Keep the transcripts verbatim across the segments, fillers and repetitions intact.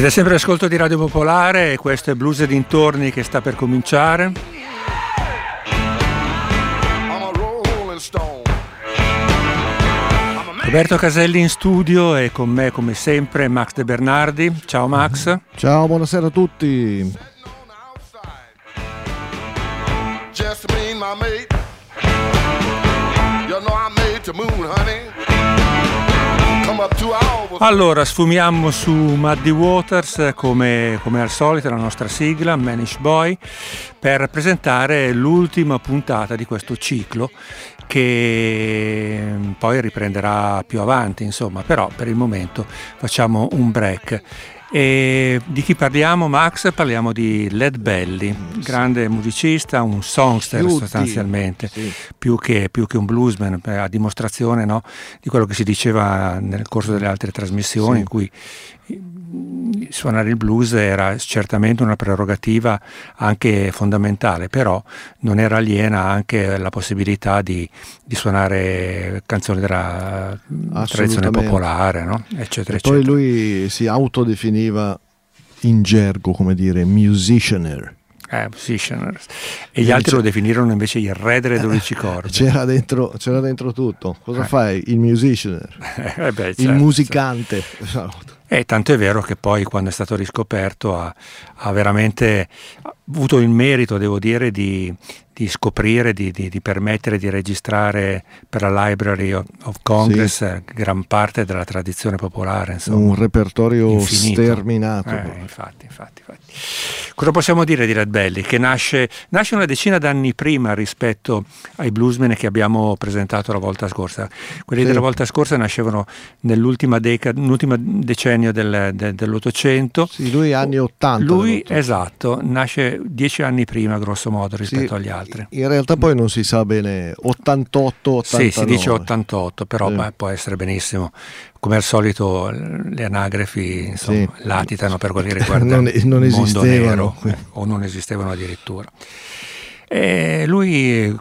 Siete sempre all'ascolto di Radio Popolare e questo è Blues e dintorni che sta per cominciare. Roberto Caselli in studio e con me come sempre Max De Bernardi. Ciao Max. Ciao, buonasera a tutti. Allora, sfumiamo su Muddy Waters come, come al solito, la nostra sigla Manish Boy, per presentare l'ultima puntata di questo ciclo che poi riprenderà più avanti, insomma, però per il momento facciamo un break. E di chi parliamo, Max? Parliamo di Lead Belly, grande musicista, un songster sostanzialmente, sì. più, che, più che un bluesman, a dimostrazione, no, di quello che si diceva nel corso delle altre trasmissioni, sì. in cui suonare il blues era certamente una prerogativa anche fondamentale, però non era aliena anche la possibilità di, di suonare canzoni della tradizione popolare, no? eccetera, e eccetera. Poi lui si autodefiniva in gergo, come dire, musicianer. Eh, musicianer. E gli e altri lo definirono invece il re delle dodici corde. C'era dentro, c'era dentro tutto. Cosa eh. fai? Il musicianer, eh beh, certo, il musicante. Certo. E tanto è vero che poi quando è stato riscoperto ha, ha veramente avuto il merito, devo dire, di, di scoprire, di, di, di permettere di registrare per la Library of Congress sì. gran parte della tradizione popolare. Insomma, un repertorio infinito. sterminato. Eh, infatti, infatti, infatti. Cosa possiamo dire di Lead Belly? Che nasce, nasce una decina d'anni prima rispetto ai bluesmen che abbiamo presentato la volta scorsa. Quelli sì. della volta scorsa nascevano nell'ultima decade, nell'ultimo decennio del, del, dell'Ottocento. Sì, lui anni ottanta. Lui, esatto, nasce dieci anni prima, grosso modo, rispetto sì, agli altri. In realtà poi non si sa bene, ottantotto ottantanove. Sì, si dice ottantotto, però sì. beh, può essere benissimo. Come al solito le anagrafi insomma, sì. latitano per quello che riguarda non, non il mondo nero, eh, o non esistevano addirittura. E lui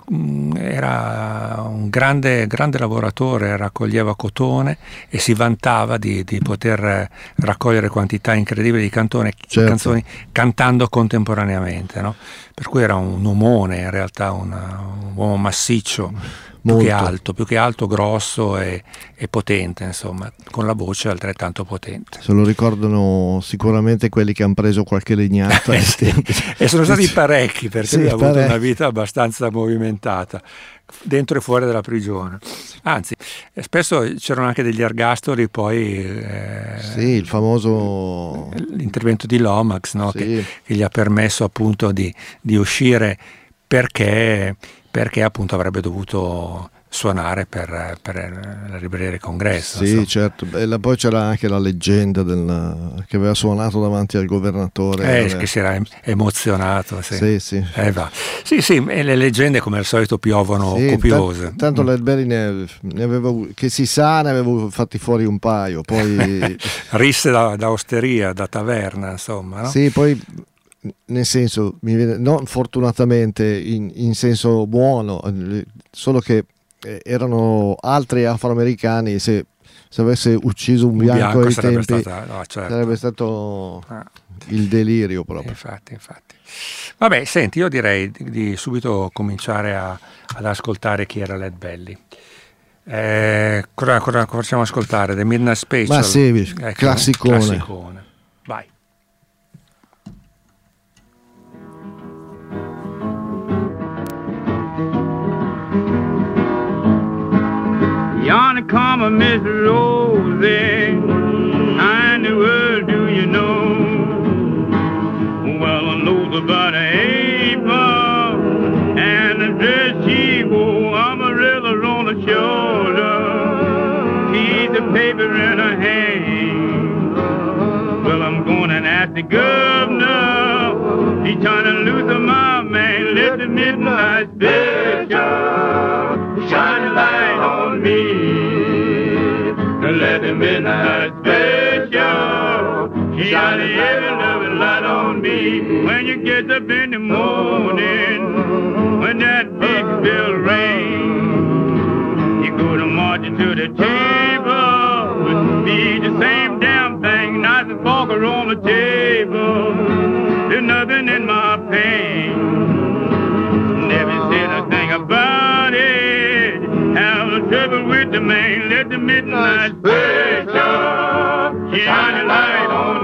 era un grande, grande lavoratore, raccoglieva cotone e si vantava di, di poter raccogliere quantità incredibili di cantone, certo. canzoni cantando contemporaneamente, no? Per cui era un omone, in realtà una, un uomo massiccio, più Molto. che alto, più che alto, grosso e, e potente, insomma, con la voce altrettanto potente. Se lo ricordano sicuramente quelli che hanno preso qualche legnata. eh sì. E sono stati parecchi, perché sì, lui ha avuto parecchi. una vita abbastanza movimentata, dentro e fuori dalla prigione. Anzi, spesso c'erano anche degli ergastoli, poi eh, sì, il famoso l'intervento di Lomax, no? sì. che, che gli ha permesso appunto di, di uscire perché perché appunto avrebbe dovuto suonare per, per la libreria del Congresso. Sì, insomma. certo. E poi c'era anche la leggenda del, che aveva suonato davanti al governatore. Eh, aveva... che si era emozionato. Sì, sì. Sì, eh, va. sì, sì, e le leggende come al solito piovono sì, copiose. T- tanto mm. Lead Belly ne, ne aveva, che si sa, ne avevo fatti fuori un paio. Poi risse da, da osteria, da taverna, insomma. No? Sì, poi... nel senso, mi viene, non fortunatamente in, in senso buono, solo che eh, erano altri afroamericani, se, se avesse ucciso un, un bianco, bianco ai sarebbe tempi stata, no, certo. sarebbe stato ah. il delirio proprio. Infatti, infatti. Vabbè, senti, io direi di, di subito cominciare a, ad ascoltare chi era Lead Belly. Eh, cosa, cosa facciamo ascoltare? The Midnight Special? Ma sì, ecco, classicone. classicone. Vai. Yonder come a Miss Rosie, how in the world do you know? Well, I know about an apron and the dress she wore. Amarillo on the shoulder, piece of paper in her hand. Well, I'm going and ask the governor, he's trying to lose my man. Let the midnight special shine a light on me. Let the midnight special shine a heavy loving light on me. When you get up in the morning, when that big bell rings, you go to marching to the table. Be the same damn thing, nice and fork dollar on the table. There's nothing in my pain. Never said a thing about it. Have a trouble with the man. Let the midnight special shine a light on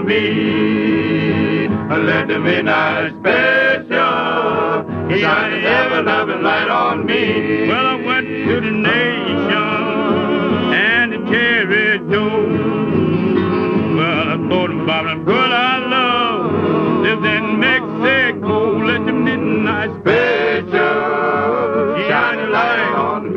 me. Let the midnight special shine a ever-loving light on me. Well, I went to the nation and the territory. Well, I thought about a girl I love lives in Mexico. Let the midnight special shine a light on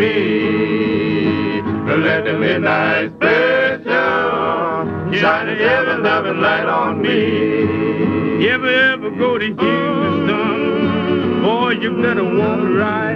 me. Let the midnight special shine a ever-loving light on me. You ever, ever go to Houston? Boy, you better walk right.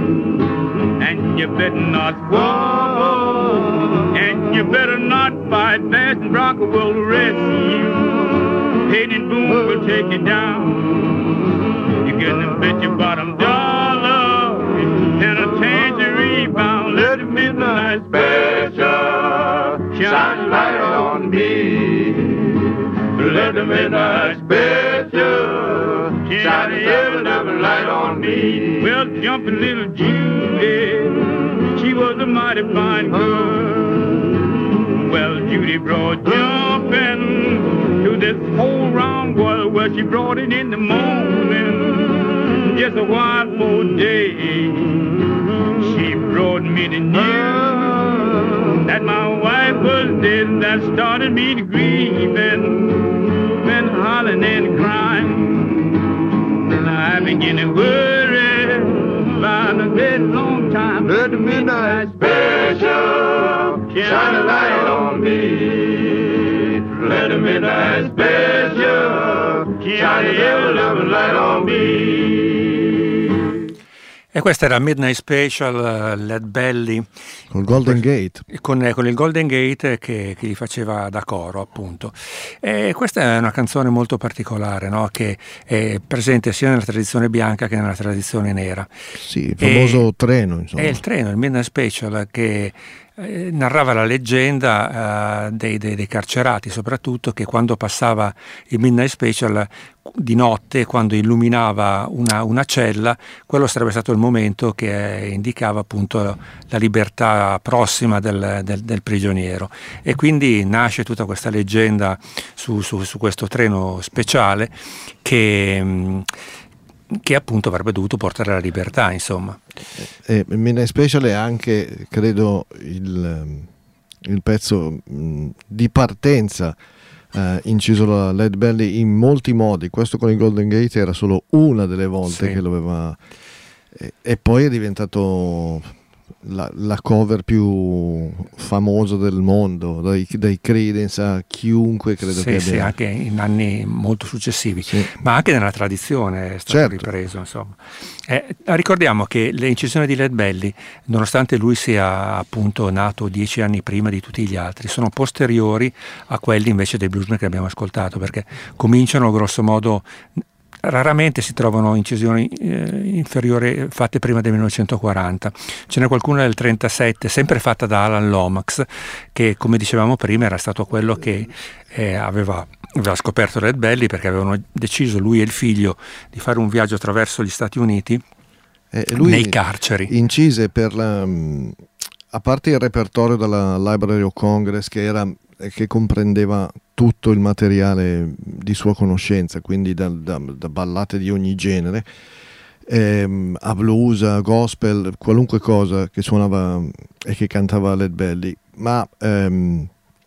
And you better not squabble. And you better not fight. Fast and Rocker will rescue you. Hayden Boone will take you down. You get to bet your bottom dollar and a tangerine pound. Let the midnight special shine a light on me. Let the midnight special shine a ever-loving light on me. Well, jumping little Judy, she was a mighty fine girl. Well, Judy brought jumping to this whole round world. Well, she brought it in the morning, just a while for day. She brought me the news that my wife was dead. That started me to grieve and been hollering and crying. And I began to worry about a very long time. Let the midnight special shine a light on me. Let the midnight special shine a ever-loving light on me. E questa era Midnight Special, uh, Lead Belly. Con Golden Gate. Con, con il Golden Gate che, che gli faceva da coro, appunto. E questa è una canzone molto particolare, no? Che è presente sia nella tradizione bianca che nella tradizione nera. Sì, il famoso e, treno, insomma. È il treno, il Midnight Special, che eh, narrava la leggenda uh, dei, dei, dei carcerati, soprattutto, che quando passava il Midnight Special di notte, quando illuminava una, una cella, quello sarebbe stato il momento che indicava appunto la libertà prossima del, del, del prigioniero, e quindi nasce tutta questa leggenda su, su, su questo treno speciale che, che appunto avrebbe dovuto portare alla libertà, insomma. E Midnight Special è anche, credo, il, il pezzo mh, di partenza Uh, inciso la Lead Belly in molti modi. Questo con il Golden Gate era solo una delle volte sì. che lo aveva, e, e poi è diventato la, la cover più famosa del mondo, dai, dai Creedence a chiunque credo sì, che abbia. Sì, anche in anni molto successivi, sì. Ma anche nella tradizione è stato certo. ripreso, insomma. Eh, ricordiamo che le incisioni di Lead Belly, nonostante lui sia appunto nato dieci anni prima di tutti gli altri, sono posteriori a quelli invece dei bluesmen che abbiamo ascoltato, perché cominciano grosso modo. Raramente si trovano incisioni eh, inferiori fatte prima del millenovecentoquaranta. Ce n'è qualcuna del trentasette, sempre fatta da Alan Lomax, che come dicevamo prima era stato quello che eh, aveva, aveva scoperto Lead Belly, perché avevano deciso lui e il figlio di fare un viaggio attraverso gli Stati Uniti eh, lui nei carceri. Incise per la, a parte il repertorio della Library of Congress, che era che comprendeva tutto il materiale di sua conoscenza, quindi da, da, da ballate di ogni genere, ehm, a blues, a gospel, qualunque cosa che suonava e che cantava Lead Belly, ma ehm,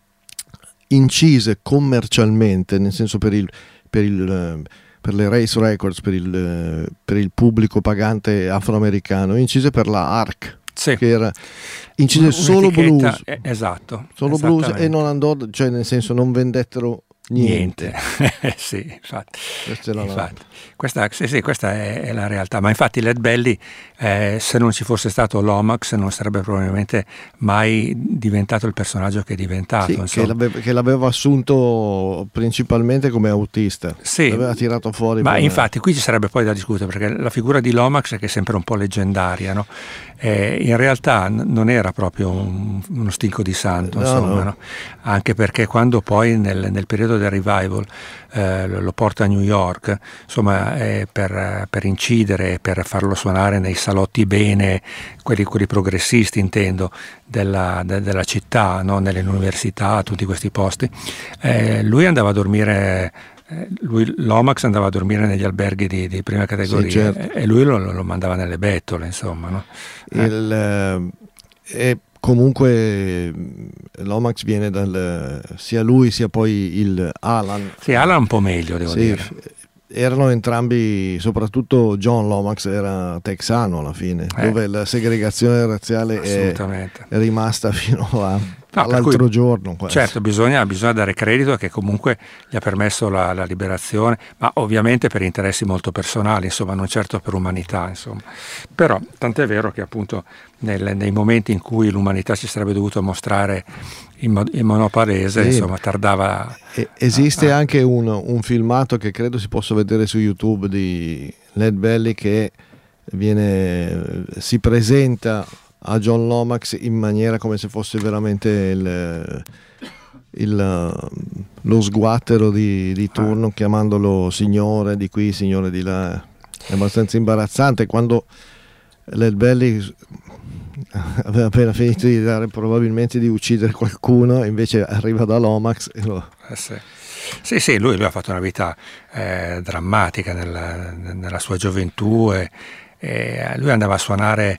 incise commercialmente, nel senso per il, per il per le race records, per il, per il pubblico pagante afroamericano, incise per la A R C. Sì. Che era incise solo blues, eh, esatto, solo blues, e non andò, cioè nel senso non vendettero niente, niente. Sì, infatti, questa, infatti. Questa, sì, sì, questa è, è la realtà. Ma infatti Lead Belly, eh, se non ci fosse stato Lomax, non sarebbe probabilmente mai diventato il personaggio che è diventato, sì, che, l'aveva, che l'aveva assunto principalmente come autista, sì, l'aveva tirato fuori. Ma per... infatti qui ci sarebbe poi da discutere, perché la figura di Lomax, che è sempre un po' leggendaria, no? Eh, in realtà n- non era proprio un, uno stinco di santo, no, insomma, no. No? Anche perché quando poi nel, nel periodo del revival, eh, lo porta a New York, insomma, eh, per, per incidere, per farlo suonare nei salotti bene, quelli, quelli progressisti intendo, della, de, della città, no? Nelle università, tutti questi posti. Eh, lui andava a dormire, eh, lui, Lomax andava a dormire negli alberghi di, di prima categoria, sì, certo. e lui lo, lo mandava nelle bettole, insomma. No? Il, eh, e comunque Lomax viene dal, sia lui sia poi il Alan. Sì, Alan un po' meglio, devo sì, dire. Erano entrambi, soprattutto John Lomax era texano alla fine, eh. dove la segregazione razziale è, è rimasta fino a, no, all'altro cui, giorno. Quasi. Certo, bisogna, bisogna dare credito che comunque gli ha permesso la, la liberazione, ma ovviamente per interessi molto personali, insomma, non certo per umanità, insomma. Però tant'è vero che appunto nel, nei momenti in cui l'umanità si sarebbe dovuta mostrare in, in monoparese, sì. insomma, tardava. E, esiste a, a... anche un, un filmato che credo si possa vedere su YouTube di Lead Belly che viene, si presenta a John Lomax in maniera come se fosse veramente il, il, lo sguattero di, di turno, ah. chiamandolo signore di qui, signore di là. È abbastanza imbarazzante quando Lead Belly aveva appena finito di dare probabilmente di uccidere qualcuno, invece arriva da Lomax e lo... eh sì. Sì, sì, lui, lui ha fatto una vita eh, drammatica nella, nella sua gioventù e, e lui andava a suonare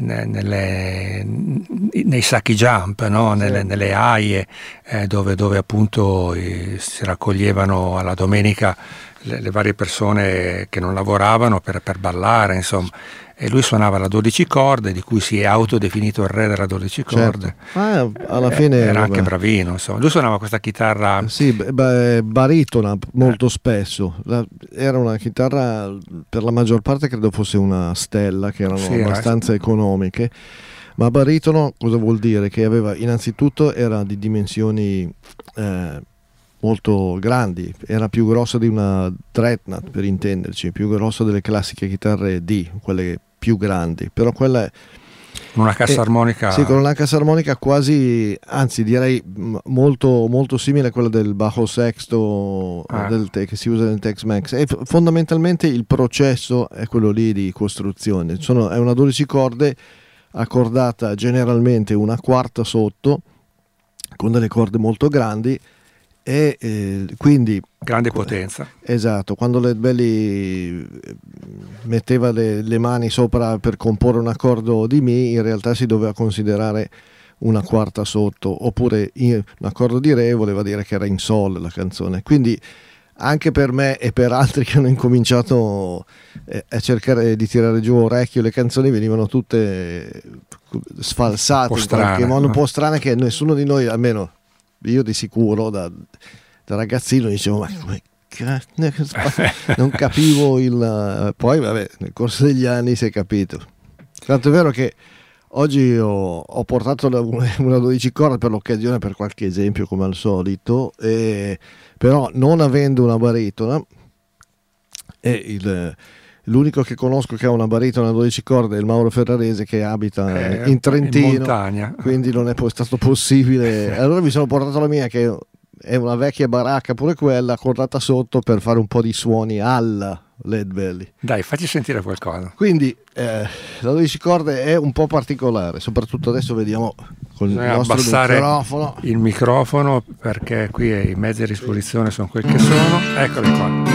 nelle, nei sacchi jump, no? nelle, sì. nelle aie eh, dove, dove appunto eh, si raccoglievano alla domenica le, le varie persone che non lavoravano per, per ballare, insomma. E lui suonava la dodici corde, di cui si è autodefinito il re della dodici corde. Certo. Ah, alla fine era vabbè. anche bravino, insomma. Lui suonava questa chitarra sì, b- baritona molto eh. spesso. La, era una chitarra, per la maggior parte credo fosse una Stella, che erano sì, abbastanza era... economiche. Ma baritono cosa vuol dire? Che aveva, innanzitutto era di dimensioni eh, molto grandi, era più grossa di una Dreadnought, per intenderci, più grossa delle classiche chitarre D, quelle più grandi, però quella è una cassa è, armonica. Sì, con una cassa armonica quasi, anzi direi molto, molto simile a quella del bajo sexto ah. del te, che si usa nel Tex-Mex. E fondamentalmente il processo è quello lì di costruzione. Sono, è una dodici corde accordata generalmente una quarta sotto con delle corde molto grandi. E eh, quindi grande potenza, esatto, quando Lead Belly metteva le, le mani sopra per comporre un accordo di Mi, in realtà si doveva considerare una quarta sotto, oppure in, un accordo di Re voleva dire che era in Sol la canzone. Quindi anche per me e per altri che hanno incominciato eh, a cercare di tirare giù orecchio, le canzoni venivano tutte sfalsate in qualche modo, un po' strane, che nessuno di noi, almeno io di sicuro da, da ragazzino dicevo ma come non capivo il, poi vabbè nel corso degli anni si è capito, tanto è vero che oggi ho, ho portato una dodici corde per l'occasione, per qualche esempio come al solito, e, però non avendo una baritona, e il l'unico che conosco che ha una baritona a dodici corde è il Mauro Ferrarese, che abita eh, in Trentino, in montagna, quindi non è poi stato possibile. Allora mi sono portato la mia, che è una vecchia baracca, pure quella accordata sotto, per fare un po' di suoni alla Lead Belly. Dai, facci sentire qualcosa. Quindi eh, la dodici corde è un po' particolare, soprattutto adesso vediamo con il nostro abbassare microfono. Il microfono, perché qui i mezzi a disposizione sono quelli che sono. Eccoli qua.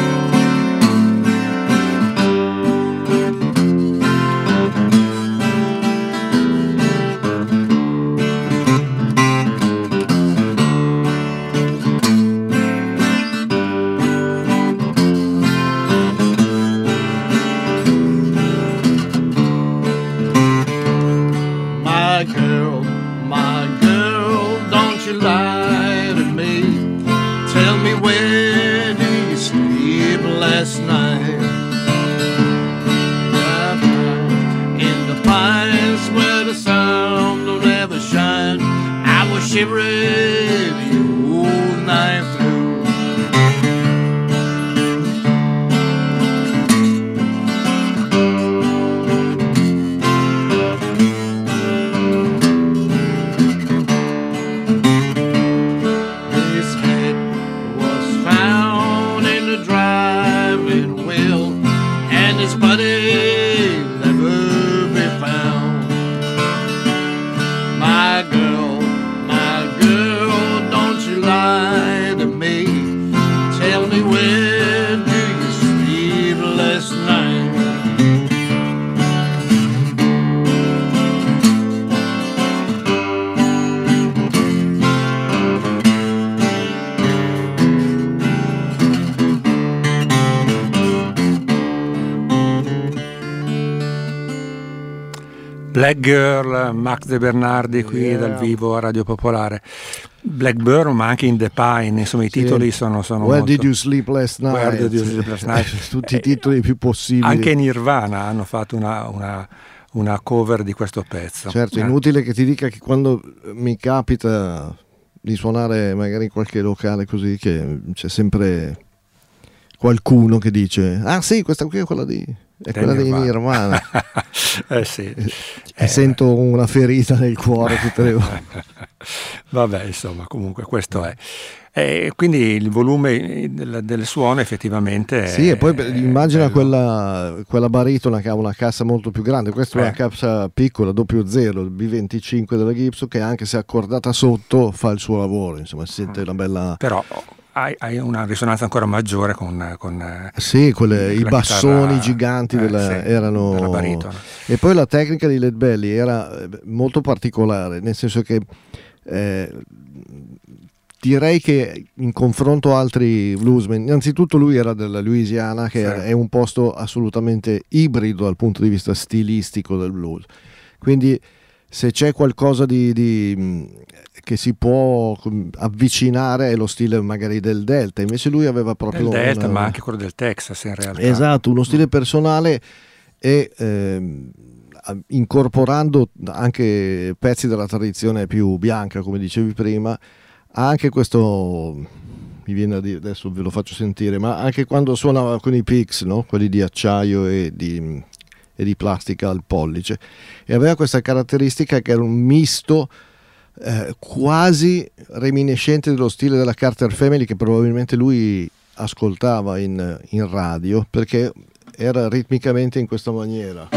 Black Girl, Max De Bernardi qui yeah. dal vivo a Radio Popolare. Blackburn, ma anche In the Pine, insomma i titoli sì. sono, sono Where molto... Did You Sleep Last Night? Where Did You Sleep Last Night? Tutti i titoli più possibili. Anche Nirvana hanno fatto una, una, una cover di questo pezzo. Certo, è eh. inutile che ti dica che quando mi capita di suonare magari in qualche locale così, che c'è sempre qualcuno che dice ah sì, questa qui è quella di... è quella di Nirvana. eh sì. E eh, sento una ferita nel cuore tutte le volte. Vabbè, insomma, comunque questo è. E quindi il volume del, del suono effettivamente sì, è, e poi immagina quella, quella baritona che ha una cassa molto più grande. Questa eh. è una cassa piccola, doppio zero, il B venticinque della Gibson, che anche se accordata sotto fa il suo lavoro, insomma si sente una bella... Però hai, hai una risonanza ancora maggiore con, con sì, quelle, i bassoni chitarra, giganti eh, della, sì, erano della baritona. E poi la tecnica di Led Belly era molto particolare, nel senso che eh, direi che in confronto a altri bluesmen, innanzitutto lui era della Louisiana, che sì. è un posto assolutamente ibrido dal punto di vista stilistico del blues, quindi se c'è qualcosa di, di che si può avvicinare è lo stile magari del Delta, invece lui aveva proprio del Delta, una... ma anche quello del Texas in realtà. Esatto, uno stile personale e ehm, incorporando anche pezzi della tradizione più bianca, come dicevi prima, anche questo, mi viene a dire, adesso ve lo faccio sentire, ma anche quando suonava con i picks, no? Quelli di acciaio e di, e di plastica al pollice, e aveva questa caratteristica che era un misto eh, quasi reminiscente dello stile della Carter Family, che probabilmente lui ascoltava in, in radio, perché era ritmicamente in questa maniera.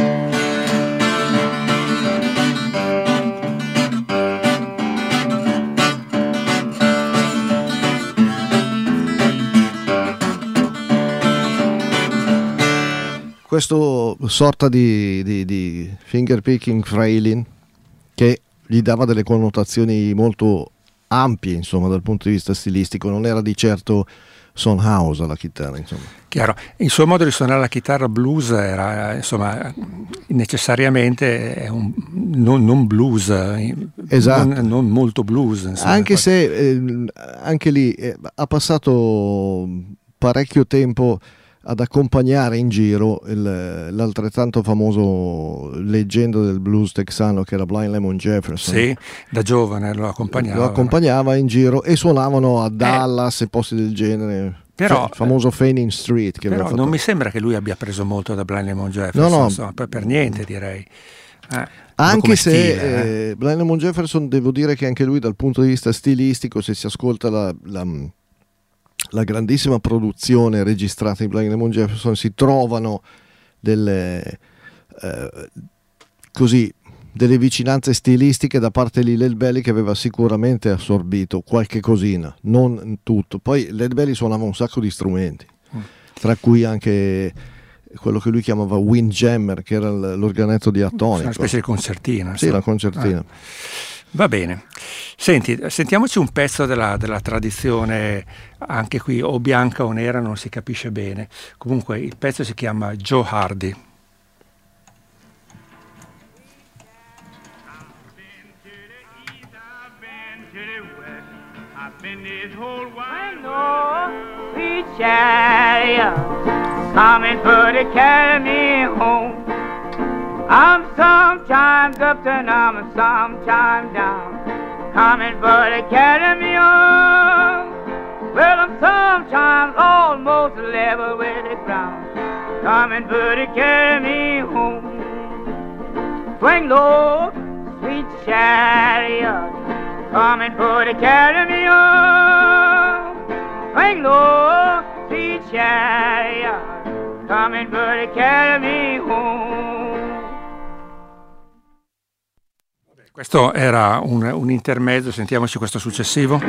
Questo sorta di, di, di finger picking frailing che gli dava delle connotazioni molto ampie, insomma, dal punto di vista stilistico, non era di certo Son House alla chitarra, insomma. Chiaro, il suo modo di suonare la chitarra blues era, insomma, necessariamente è un, non, non blues, esatto. non, non molto blues. Insomma. Anche se eh, anche lì eh, ha passato parecchio tempo ad accompagnare in giro il, l'altrettanto famoso leggenda del blues texano che era Blind Lemon Jefferson. Sì, da giovane lo accompagnava. Lo accompagnava in giro e suonavano a Dallas eh. e posti del genere. Però, il famoso Fanning Street. Che però fatto. Non mi sembra che lui abbia preso molto da Blind Lemon Jefferson, no, no. Insomma, per, per niente direi. Eh, anche se stile, eh. Blind Lemon Jefferson, devo dire che anche lui dal punto di vista stilistico, se si ascolta la... la la grandissima produzione registrata in Blind Lemon Jefferson, si trovano delle eh, così delle vicinanze stilistiche da parte di Led Belly, che aveva sicuramente assorbito qualche cosina, non tutto. Poi Led Belly suonava un sacco di strumenti, mm. tra cui anche quello che lui chiamava Windjammer, che era l'organetto diatonico, una specie di concertina. Sì, la concertina. Ah. Va bene, senti, sentiamoci un pezzo della, della tradizione, anche qui o bianca o nera, non si capisce bene. Comunque il pezzo si chiama Joe Hardy. I'm sometimes up and I'm sometimes down, coming for to carry me on. Well, I'm sometimes almost level with the ground, coming for to carry me home. Swing low, sweet chariot, coming for to carry me on. Swing low, sweet chariot, coming for to carry me home. Questo era un, un intermezzo, sentiamoci questo successivo.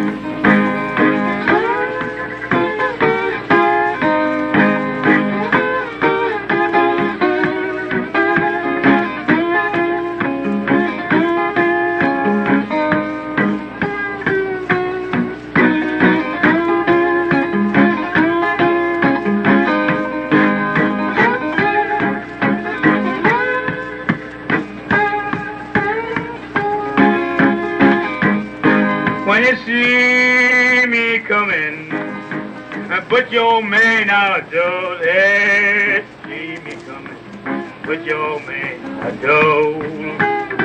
When you see me coming, put your man outdoors. Hey, see me coming, put your man outdoors.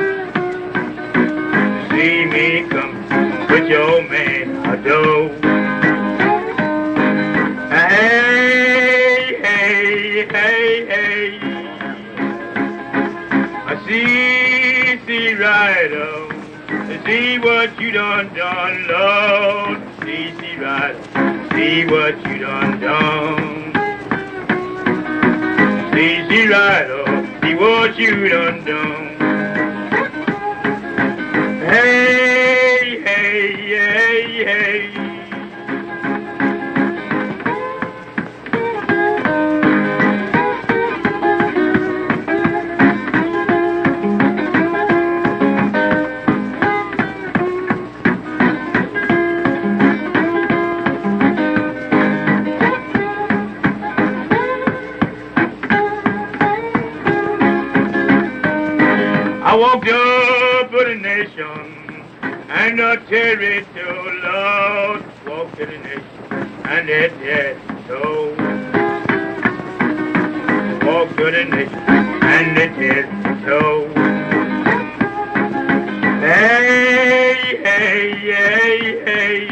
See me coming, put your man outdoors. Hey, hey, hey, hey. I see, see rider. See what you done done, Lord. See, see right. See what you done done. See, see right. Oh, see what you done done. Hey, hey, hey, hey. I walked up to the nation and the territory, Lord. Walked to the nation and the territory. Walked to the nation and the territory. Hey, hey, hey, hey.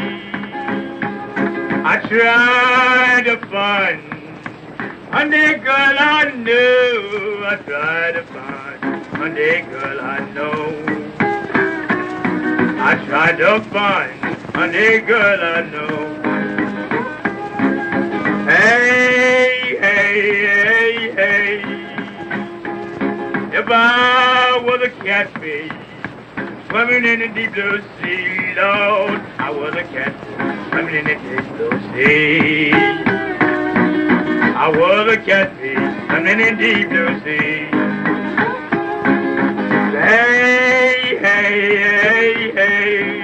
I tried to find a nigga I knew. I tried to find a girl I know. I tried to find a girl I know. Hey, hey, hey, hey. If I was a catfish swimming in the deep blue sea, Lord, I was a catfish swimming in the deep blue sea. I was a catfish swimming in the deep blue sea. Hey, hey, hey, hey.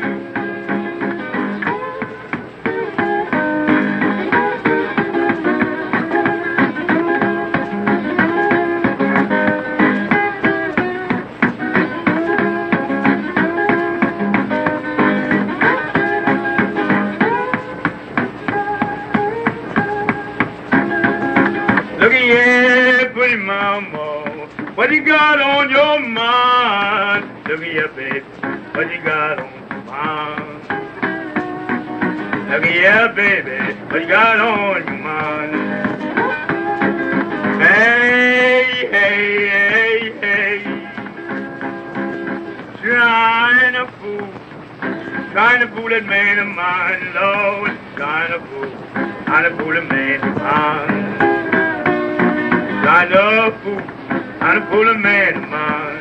Look here, pretty mama. What you got on your mind? Look here, baby. What you got on your mind? Look here, baby. What you got on your mind? Hey, hey, hey, hey. Trying to fool, trying to fool that man of mine, Lord. Trying to fool, trying to fool that man of mine. Trying to fool. I'm a fool of man of mine.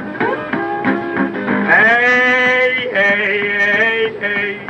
Hey, hey, hey, hey.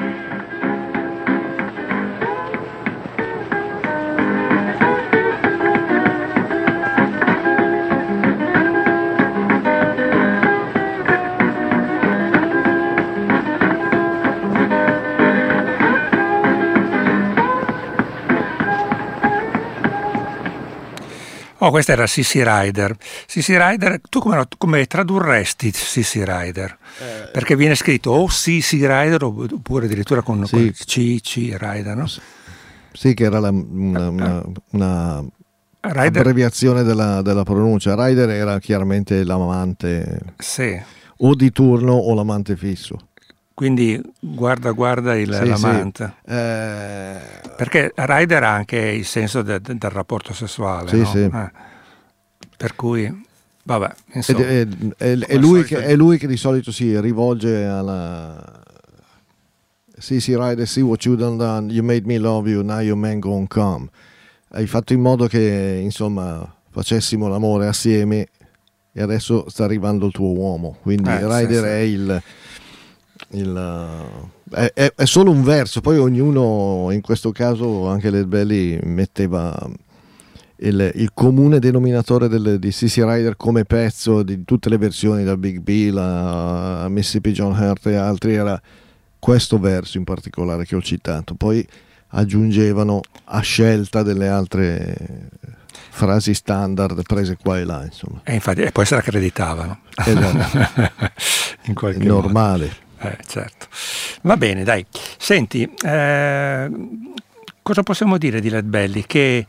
Oh, questa era Sissy Rider. Sissy Rider, tu come, come tradurresti Sissy Rider? Eh, Perché viene scritto o Sissy Rider oppure addirittura con, sì, con C, C Rider, no? Sì, che era la, una, una, una abbreviazione della, della pronuncia. Rider era chiaramente l'amante, sì, o di turno o l'amante fisso. Quindi guarda guarda il, sì, l'amante. Sì. Eh... Perché rider ha anche il senso de, de, del rapporto sessuale, sì, no? Sì. Eh. Per cui, vabbè, insomma. È, è, è, lui che, è lui che di solito si rivolge alla... Sì, sì, rider, see what you done done, you made me love you, now your man gonna come. Hai fatto in modo che, insomma, facessimo l'amore assieme e adesso sta arrivando il tuo uomo. Quindi eh, rider sì, è sì. il... Il, è, è, è solo un verso, poi ognuno, in questo caso anche Led Belly, metteva il, il comune denominatore del, di Sissy Rider come pezzo di tutte le versioni, da Big Bill a, a Mississippi John Hurt e altri, era questo verso in particolare che ho citato, poi aggiungevano a scelta delle altre frasi standard prese qua e là, insomma. E infatti, e poi se l'accreditavano. Esatto. In qualche normale modo. Eh, certo. Va bene, dai. Senti, eh, cosa possiamo dire di Lead Belly? Che,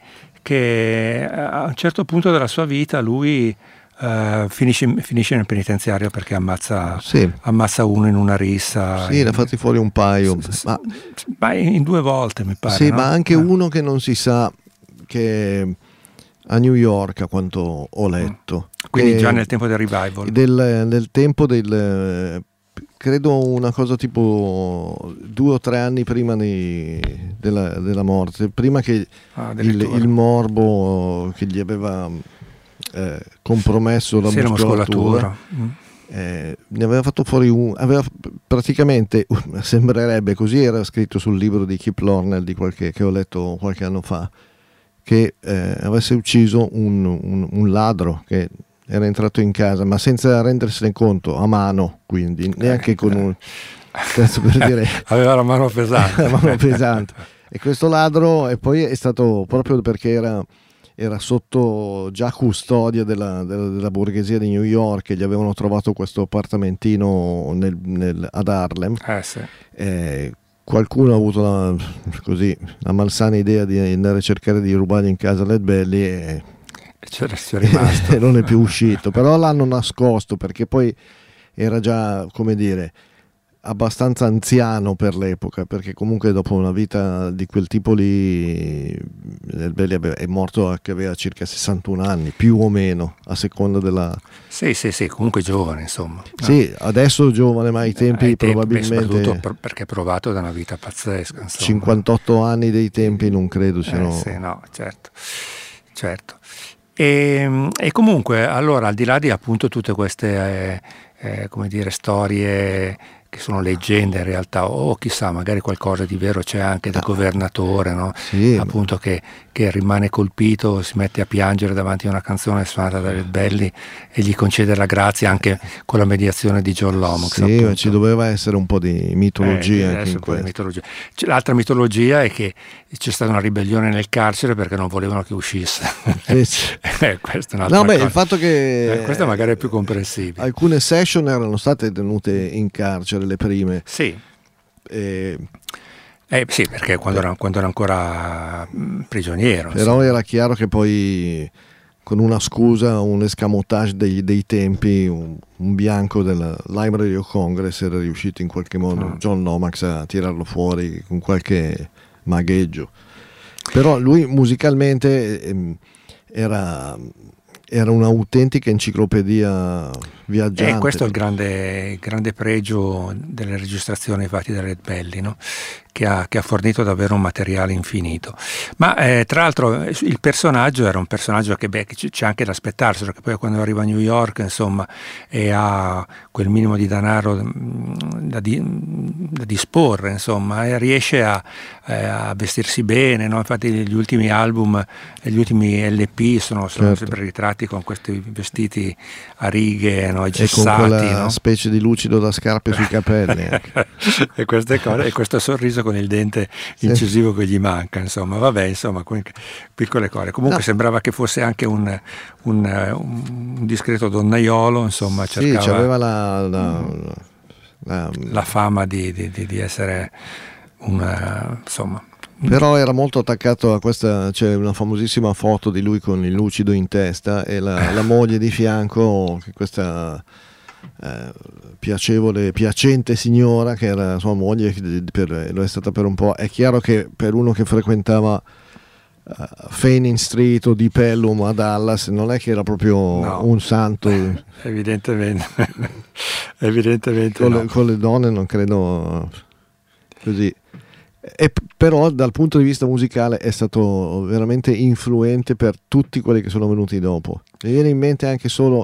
che a un certo punto della sua vita lui eh, finisce, finisce nel penitenziario perché ammazza, sì. ammazza uno in una rissa. Sì, ne ha fatti fuori un paio. S- ma, ma in due volte mi pare. Sì, no? ma anche eh. uno che non si sa, che a New York, a quanto ho letto. Quindi già nel tempo del revival. Del, del tempo del... credo una cosa tipo due o tre anni prima di, della, della morte, prima che ah, il, il morbo che gli aveva eh, compromesso la sì, muscolatura, la muscolatura. Mm. Eh, ne aveva fatto fuori un, aveva praticamente, sembrerebbe così, era scritto sul libro di Kip Lornell di qualche, che ho letto qualche anno fa, che eh, avesse ucciso un, un, un ladro che era entrato in casa, ma senza rendersene conto, a mano, quindi neanche con un... Penso per dire, aveva la mano pesante. la mano pesante. E questo ladro, e poi è stato proprio perché era, era sotto già custodia della, della, della borghesia di New York, e gli avevano trovato questo appartamentino nel, nel, ad Harlem. Eh sì. Eh, qualcuno ha avuto la, così, la malsana idea di andare a cercare di rubare in casa Lead Belly e, c'era, c'era rimasto. e non è più uscito, però l'hanno nascosto perché poi era già, come dire, abbastanza anziano per l'epoca, perché comunque dopo una vita di quel tipo lì Lead Belly è morto che aveva circa sessantuno anni, più o meno, a seconda della... Sì, sì, sì, comunque giovane, insomma. Sì, adesso giovane, ma ai tempi ai probabilmente... probabilmente... Per, perché è provato da una vita pazzesca, insomma. cinquantotto anni dei tempi non credo siano... Eh, sì, no, certo, certo. E, e comunque, allora, al di là di appunto tutte queste, eh, eh, come dire, storie che sono leggende in realtà, o chissà, magari qualcosa di vero c'è anche del governatore, no? Sì, appunto che, che rimane colpito, si mette a piangere davanti a una canzone suonata da Lead Belly e gli concede la grazia anche con la mediazione di John Lomax. Sì, appunto. Ma ci doveva essere un po' di mitologia. Eh, anche in un po' di questo. mitologia. L'altra mitologia è che c'è stata una ribellione nel carcere perché non volevano che uscisse. Sì, sì. eh, questa è un'altra no, beh, cosa. il fatto che eh, questa magari è più comprensibile. Alcune session erano state tenute in carcere, le prime. Sì. Eh, eh, sì, perché quando era, quando era ancora mh, prigioniero. Però insomma. era chiaro che poi, con una scusa, un escamotage dei, dei tempi, un, un bianco della Library of Congress era riuscito in qualche modo, mm. John Lomax, a tirarlo fuori con qualche magheggio. Però lui musicalmente ehm, era... era un'autentica enciclopedia viaggiante. E questo è il grande, il grande pregio delle registrazioni fatte da Lead Belly, no? che, ha, che ha fornito davvero un materiale infinito. Ma eh, tra l'altro il personaggio era un personaggio che, beh, c'è anche da aspettarsi, perché poi quando arriva a New York, insomma, e ha quel minimo di denaro da, di, da disporre, insomma, e riesce a, eh, a vestirsi bene, no? Infatti gli ultimi album, gli ultimi L P sono, sono certo. sempre ritratti con questi vestiti a righe, no? E gessati, con quella no? specie di lucido da scarpe sui capelli. e queste cose, e questo sorriso con il dente incisivo sì. che gli manca, insomma, vabbè, insomma, piccole cose. Comunque no. sembrava che fosse anche un, un, un discreto donnaiolo, insomma, cercava... Sì, aveva la, la, la, la fama di, di, di essere un, insomma... Però era molto attaccato a questa, c'è una famosissima foto di lui con il lucido in testa e la, la moglie di fianco, questa eh, piacevole, piacente signora che era sua moglie, per, lo è stata per un po'. È chiaro che per uno che frequentava uh, Fanning Street o Deep Ellum a Dallas non è che era proprio no. un santo. Evidentemente, evidentemente con, no. le, con le donne non credo così. E però dal punto di vista musicale è stato veramente influente per tutti quelli che sono venuti dopo. Mi viene in mente anche solo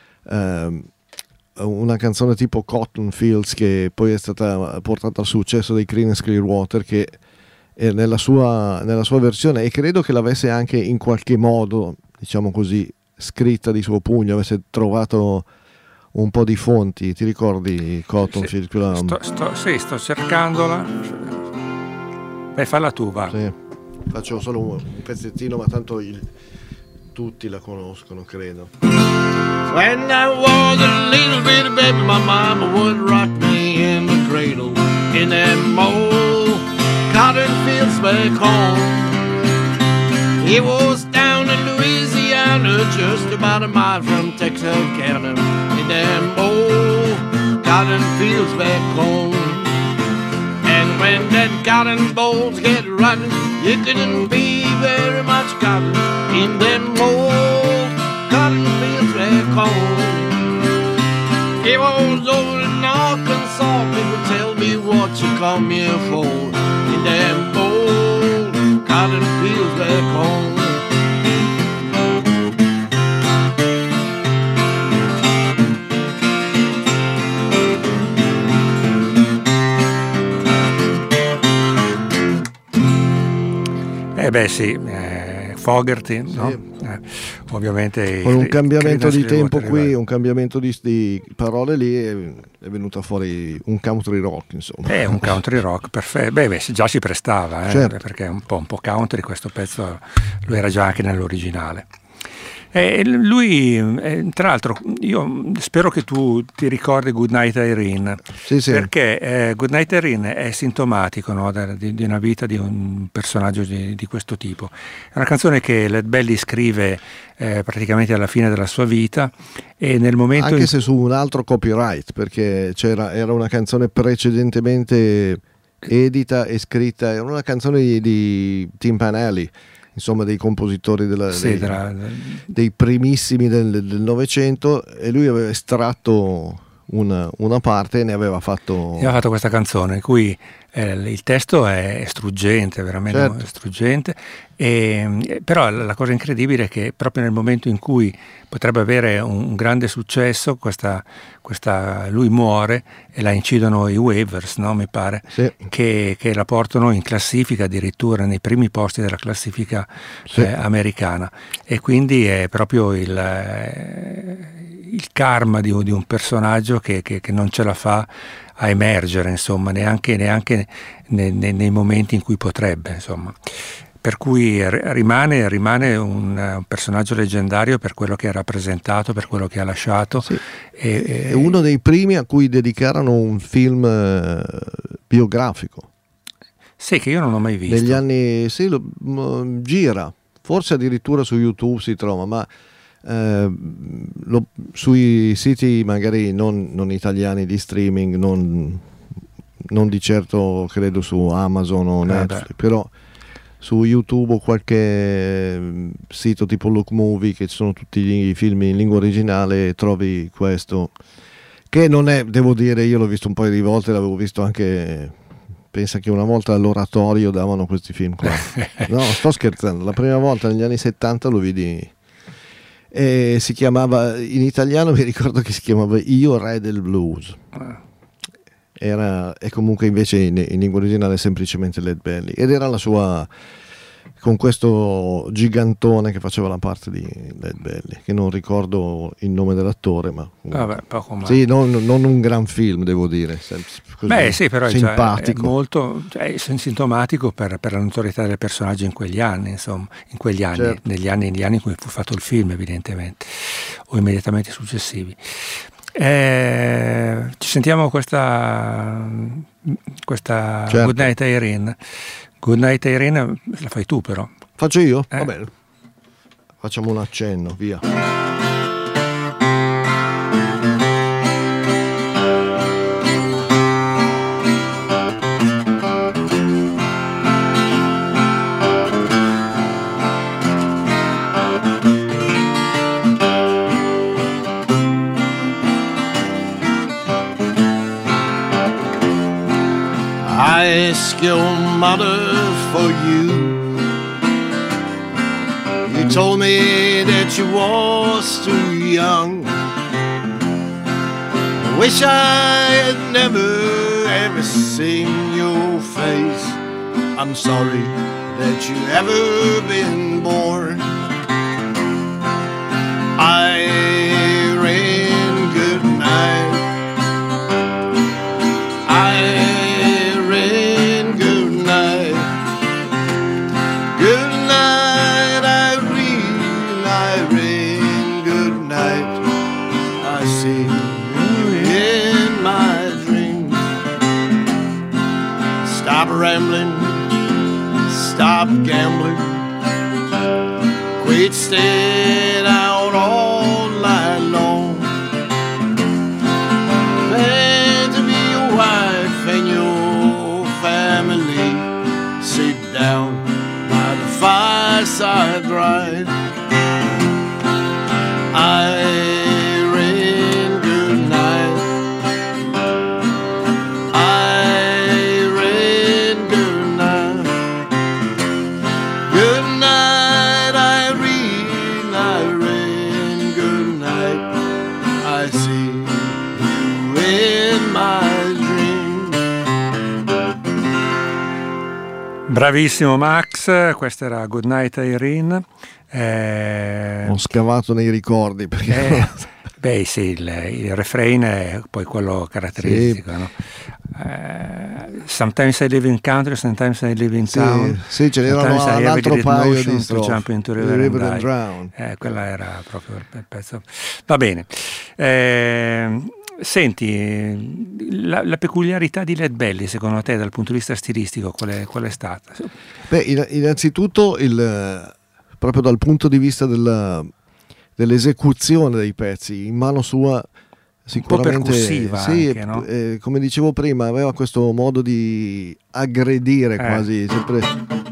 eh, una canzone tipo Cotton Fields, che poi è stata portata al successo dei Creedence Clearwater, che è nella sua, nella sua versione, e credo che l'avesse anche in qualche modo, diciamo così, scritta di suo pugno, avesse trovato un po' di fonti. Ti ricordi Cotton sì, Fields? Sto, sto, sì, sto cercandola. Beh, falla tu, va. Sì. Faccio solo un, un pezzettino, ma tanto il, tutti la conoscono, credo. When I was a little bitty baby, my mama would rock me in the cradle. In the back home. It was down in Louisiana, just about a mile from Texarkana, in them old cotton fields back home. And when that cotton bolls get rotten, it couldn't be very much cotton in them old cotton fields back home. It was over in Arkansas, people tell me what you come here for, in them old cotton fields back home. Eh beh sì, eh, Fogerty, sì. no? Eh, ovviamente con un cambiamento Creedence di tempo qui, Clearwater un cambiamento di, di parole lì è, è venuta fuori un country rock, insomma. è un country rock perfetto. Beh, beh, già si prestava, eh, Certo. perché è un po', un po' country questo pezzo, lo era già anche nell'originale. E lui, eh, tra l'altro, io spero che tu ti ricordi Goodnight Irene, Sì, sì. perché eh, Goodnight Irene è sintomatico, no, di, di una vita di un personaggio di, di questo tipo. È una canzone che Led Belly scrive eh, praticamente alla fine della sua vita, e nel momento Anche in... se su un altro copyright, perché c'era, era una canzone precedentemente edita e scritta, era una canzone di, di Tim Panelli, insomma dei compositori della, Sì, dei, della- dei primissimi del del Novecento, e lui aveva estratto una, una parte e ne aveva fatto... Abbiamo fatto questa canzone in cui eh, il testo è struggente, veramente Certo. struggente, e, eh, però la la cosa incredibile è che proprio nel momento in cui potrebbe avere un, un grande successo, questa, questa, lui muore e la incidono i Waivers, no, mi pare, Sì. che, che la portano in classifica, addirittura nei primi posti della classifica Sì. eh, americana, e quindi è proprio il, eh, il karma di, un- di un personaggio che, che- che non ce la fa a emergere, insomma, neanche, neanche ne- ne- nei momenti in cui potrebbe, insomma. Per cui ri- rimane, rimane un, un personaggio leggendario per quello che ha rappresentato, per quello che ha lasciato. Sì. E- e- È uno dei primi a cui dedicarono un film eh, biografico. sì, che io non ho mai visto. Negli anni, sì, lo- m- gira, forse addirittura su YouTube si trova, ma eh, lo- sui siti magari non, non italiani di streaming, non, non di certo credo su Amazon o Netflix, beh. però su YouTube o qualche eh, sito tipo Look Movie, che ci sono tutti i film in lingua originale, trovi questo, che non è, devo dire, io l'ho visto un paio di volte, l'avevo visto anche, pensa che una volta all'oratorio davano questi film qua. No, sto scherzando, la prima volta negli anni settanta lo vidi, e si chiamava, in italiano mi ricordo che si chiamava Io Re del Blues. Era, e comunque invece in, in lingua originale semplicemente Led Belly, ed era la sua, con questo gigantone che faceva la parte di Led Belly, che non ricordo il nome dell'attore, ma Vabbè, poco male. sì, non, non un gran film, devo dire, sem- così, Beh sì, però è, già- è simpatico. molto, cioè, è sintomatico per, per la notorietà del personaggio in quegli anni, insomma, in quegli anni, Certo. negli anni, negli anni in cui fu fatto il film, evidentemente, o immediatamente successivi. Eh, ci sentiamo questa, questa Certo. Goodnight Irene. Goodnight Irene la fai tu però. Faccio io? Eh. Va bene, facciamo un accenno, via. I asked your mother for you. You told me that you was too young. I wish I had never ever seen your face. I'm sorry that you ever been born. Irene, good night. Irene, good night. Good night, Irene, Irene, good night. I see you in my dreams. Stop rambling, stopped gambling. Quit staying out all night long. Plan to be your wife and your family. Sit down by the fireside ride. Irene, good night. Irene, good night. Good night, Irene, Irene, good night. I see you in my dream. Bravissimo Max, questa era Good Night Irene. Eh, Ho scavato nei ricordi perché eh, beh sì, il, il refrain è poi quello caratteristico, sì. No? Eh, sometimes I live in country, sometimes I live in sì, town. sì, ce n'era un altro paio di strofe. Jump into river River and and Drown. Eh, quella era proprio il pezzo. Va bene. Eh, senti, la, la peculiarità di Lead Belly secondo te dal punto di vista stilistico qual è, qual è stata? Beh, innanzitutto il proprio dal punto di vista della, dell'esecuzione dei pezzi, in mano sua sicuramente, un po' percussiva sì, anche, no? eh, come dicevo prima, aveva questo modo di aggredire eh. quasi, sempre,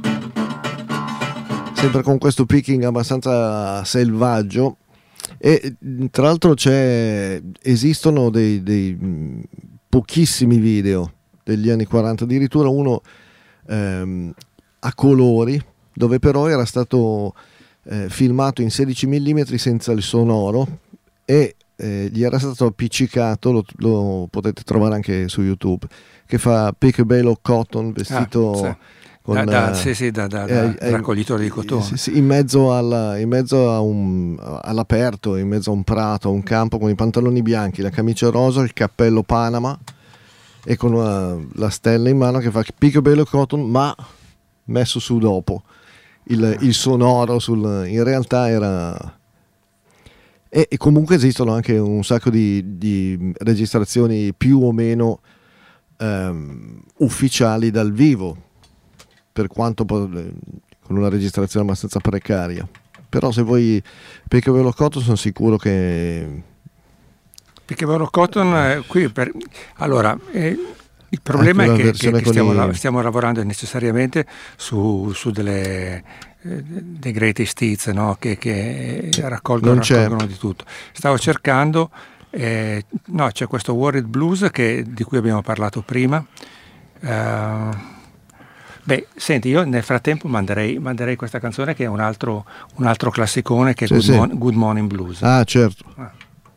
sempre con questo picking abbastanza selvaggio. E tra l'altro c'è, esistono dei, dei pochissimi video degli anni quaranta, addirittura uno ehm, a colori, dove però era stato eh, filmato in sedici millimetri senza il sonoro e eh, gli era stato appiccicato, lo, lo potete trovare anche su YouTube, che fa Picobello Cotton vestito ah, sì. con da, da, sì, sì, da, da, da eh, raccoglitore di cotone, sì, sì, in mezzo, alla, in mezzo a un, all'aperto, in mezzo a un prato, a un campo, con i pantaloni bianchi, la camicia rosa, il cappello Panama e con una, la stella in mano che fa Picobello Cotton, ma messo su dopo. Il, il sonoro sul, in realtà era e, e comunque esistono anche un sacco di, di registrazioni più o meno um, ufficiali dal vivo, per quanto con una registrazione abbastanza precaria, però se voi Picobello Cotton sono sicuro che Picobello Cotton eh, qui per allora eh, il problema è che, che, che stiamo, i... stiamo lavorando necessariamente su, su delle eh, dei greatest hits, no? che, che raccolgono, raccolgono di tutto. Stavo cercando, eh, no, c'è questo Worried Blues che, di cui abbiamo parlato prima. Uh, beh, senti, io nel frattempo manderei, manderei questa canzone che è un altro, un altro classicone che è sì, Good, sì. Mon- Good Morning Blues. Ah, certo. Ah.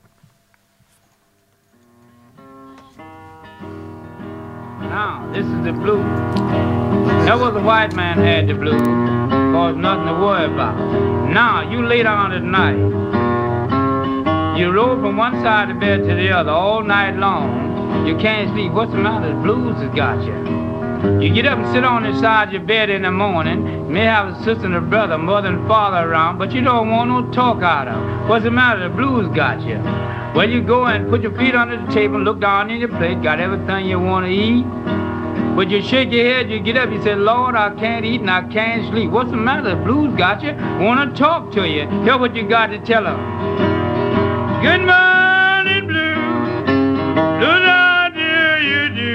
Now, this is the blues. That was the white man had the blues. Cause nothing to worry about. Now, you lay down at night. You roll from one side of the bed to the other all night long. You can't sleep. What's the matter? The blues has got you. You get up and sit on the side of your bed in the morning. You may have a sister and a brother, mother and father around, but you don't want no talk out of them. What's the matter? The blues got you. Well, you go and put your feet under the table, look down in your plate, got everything you want to eat. But you shake your head, you get up, you say, Lord, I can't eat and I can't sleep. What's the matter? The blues got you. Want to talk to you. Hear what you got to tell them. Good morning, blues. Blues, how do you do?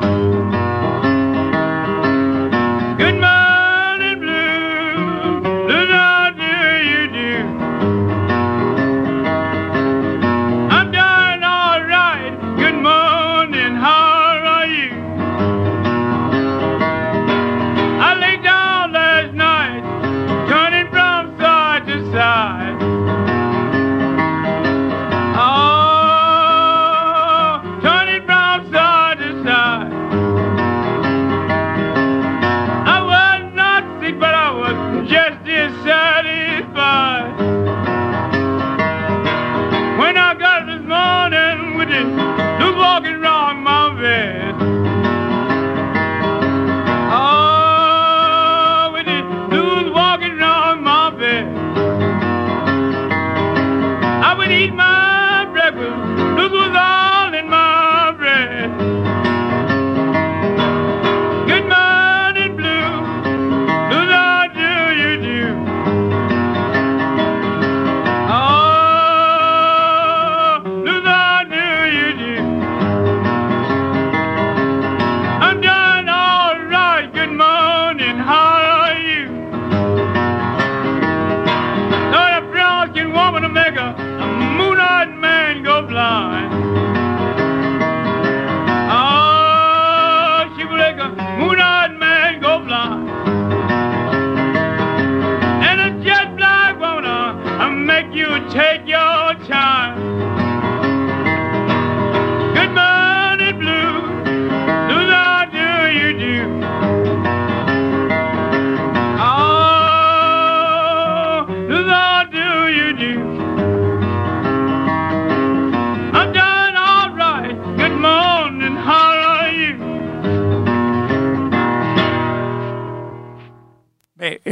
Good morning, blues. Blues, how do you do? I'm doing all right. Good morning, how are you? I lay down last night, turning from side to side. Oh, turning from side to side.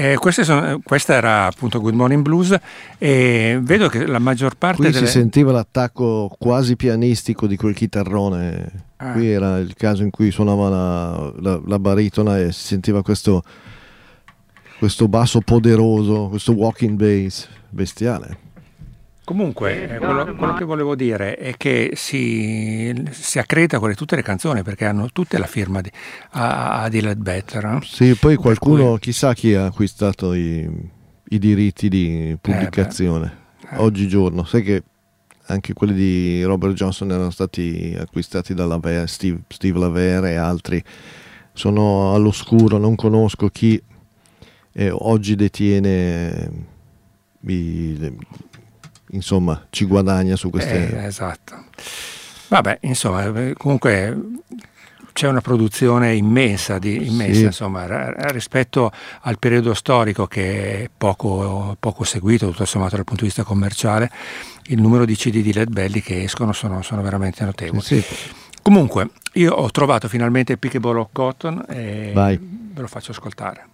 eh, queste sono, questa era appunto Good Morning Blues, e vedo che la maggior parte qui delle... si sentiva l'attacco quasi pianistico di quel chitarrone. Ah. Qui era il caso in cui suonava la, la, la baritona e si sentiva questo, questo basso poderoso, questo walking bass bestiale. Comunque, eh, quello, quello che volevo dire è che si, si accredita con tutte le canzoni, perché hanno tutte la firma di, a, a di Ledbetter. No? Sì, poi qualcuno, cui... chissà chi ha acquistato i, i diritti di pubblicazione eh eh. oggigiorno. Sai che anche quelli di Robert Johnson erano stati acquistati da Lavere, Steve, Steve Lavere e altri. Sono all'oscuro, non conosco chi eh, oggi detiene i... insomma ci guadagna su queste eh, esatto. Vabbè, insomma, comunque c'è una produzione immensa, di, immensa sì. insomma, r- rispetto al periodo storico che è poco, poco seguito tutto sommato dal punto di vista commerciale. Il numero di C D di Lead Belly che escono sono, sono veramente notevoli. Sì, sì. Comunque io ho trovato finalmente Pickable of Cotton e Vai. ve lo faccio ascoltare.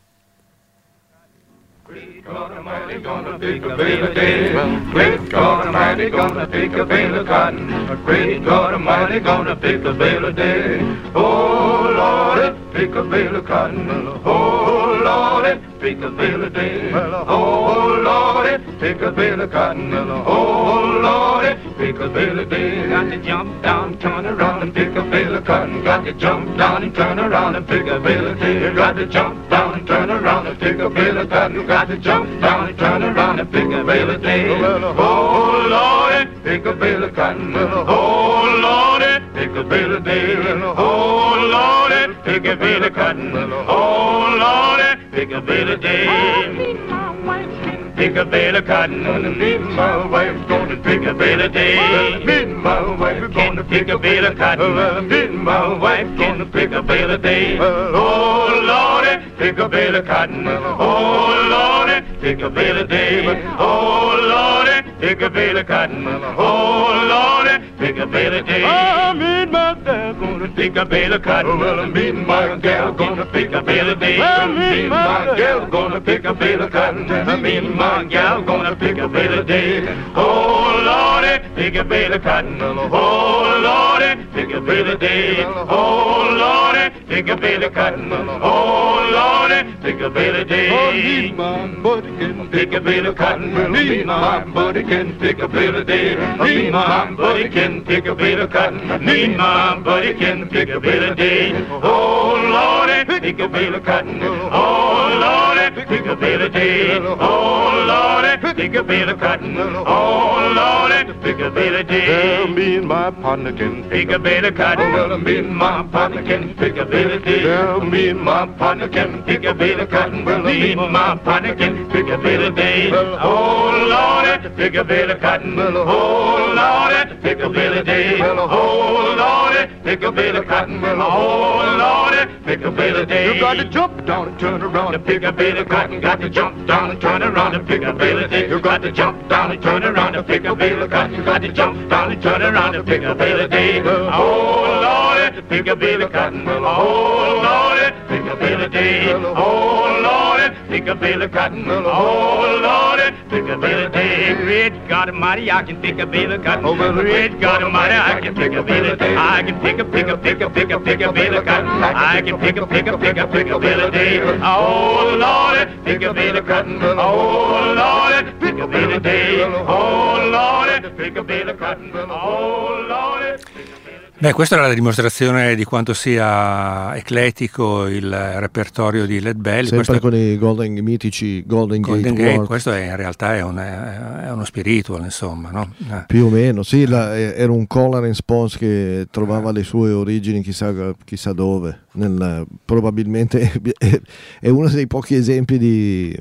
Great God Almighty, gonna pick a bale of day. Great God Almighty, gonna pick a bale of cotton. Great God Almighty, gonna pick a bale of day. Oh Lord, pick a bale of cotton. Oh Lord, pick a bale of day. Oh Lord, pick a bale of cotton. Oh Lord, pick a bale of day. Got to jump down, turn around and pick a bale of cotton. Got to jump down and turn around and pick a bale of day. Got to jump down and turn around and pick a bale of cotton. Got to jump down and turn around and pick a bale of day. Oh Lord, pick a bale of cotton. Oh Lord, pick a bale of day. Oh Lord, pick a bale of cotton. Oh Lord, pick a bale of day. Pick a bale of cotton, and me and my wife gonna pick a bale of day. Me and my wife gonna pick a bale of cotton. Me and my wife gonna pick a bale of day. Oh Lord, pick a bale of cotton. Oh Lord, pick a bale of day. Oh Lord, pick a bale of cotton. Oh Lord, pick a bale of day. Oh, me and my gal gonna pick a bale of cotton. Well, me and my gal gonna pick a bale of day. Well, me and my gal gonna pick a bale of cotton. Me and my gal gonna pick a bale of day. Oh Lordy, pick a bale of cotton. Oh Lordy, pick a bale of day. Oh Lordy, pick a bale of cotton. Oh Lordy, pick a bale of day. Oh, me and my buddy can pick a bale of cotton. Me and my buddy can pick a bale of day. Me and my buddy can pick a bale of cotton. Me and my buddy can pick a bale of day. Oh Lordy, pick a bale of cotton. Oh Lordy, pick a bale of day. Oh Lordy, pick a bale of cotton. Oh Lordy, pick a bale of day. Well, me and my partner can pick a bale of cotton. Well, me and my partner can pick a bale of day. Well, me and my partner can pick a bale of cotton. Well, me and my partner can pick a bale of day. Oh Lordy, pick a bale of cotton. Oh Lordy, pick a bale of day. Oh Lordy, pick a bale of cotton. Oh Lordy, pick a bale of day. You got to jump down and turn around and pick a bale of cotton. Got to jump down and turn around and pick a bale of day. You got to jump down and turn around and pick a bale of cotton. You got to jump down and turn around and pick a bale of day. Oh Lordy, pick a bale of cotton. Oh Lordy, pick a bale of day. Oh Lordy, pick a bale of cotton. Oh Lordy, pick a bale of day. Great God Almighty, I can pick a bale of cotton. Oh, great God Almighty, I can pick a bale of day. I can pick a, pick a, pick a, pick a, pick a bale of cotton. I can pick a, pick a, pick a, pick a bale of day. Oh Lordy, pick a bale of cotton. Oh Lordy, pick a bale of day. Oh Lordy, pick a bale of cotton. Oh Lordy. Beh, questa era la dimostrazione di quanto sia eclettico il repertorio di Lead Belly. Sempre questo con i golden, i mitici Golden, golden Gate, Gate Work. Questo è, in realtà è, un, è uno spiritual, insomma, no? Eh. Più o meno, sì, la, era un call and response che trovava le sue origini chissà, chissà dove. Nel, probabilmente è uno dei pochi esempi di...